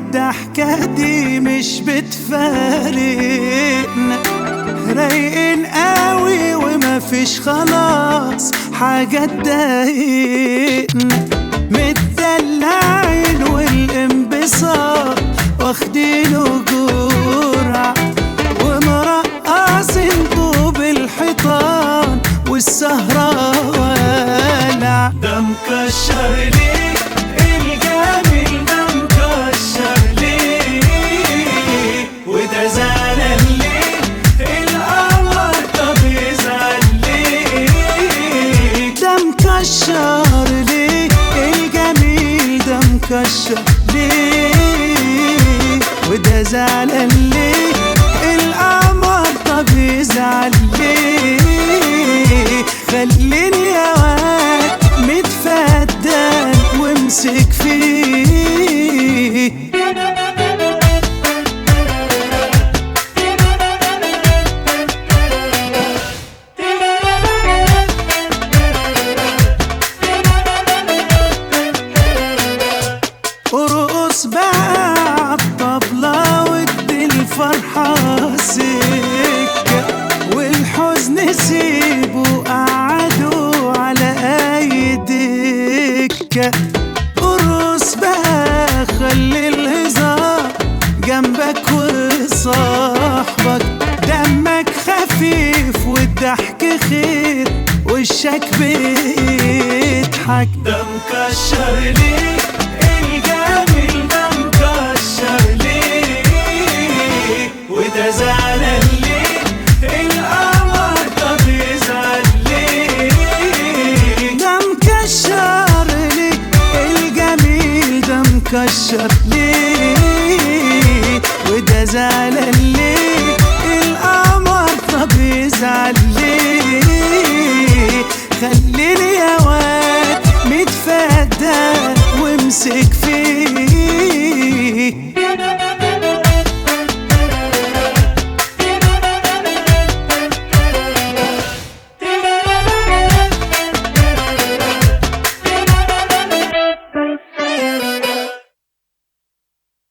والضحكة دي مش بتفارقنا، رايقين قوي ومفيش خلاص حاجة تضايقنا، متدلعين والانبساط واخدينه جرعة، ومرقصين طوب الحيطان والسهرة والع. ده مكشر ليه الجميل، ده مكشر ليه وده زعلان ليه القمر، طب يزعل ليه؟ ده مكشر ليه الجميل، ده مكشر ليه وده زعلان ليه القمر، طب يزعل ليه؟ خليني يا واد متفدان وامسك فيه. ارقص بقى عالطبلة وادي الفرحة سكة، والحزن سيبه قعدوا على اي دكة. ارقص بقى خلي الهزار جنبك وصاحبك، دمك خفيف والضحك خير وشك بيضحك. ده مكشر ليه الجميل، ده مكشر ليه وده زعلان ليه القمر، طب يزعل ليه؟ ده مكشر ليه الجميل، ده مكشر ليه وده زعلان ليه القمر، طب يزعل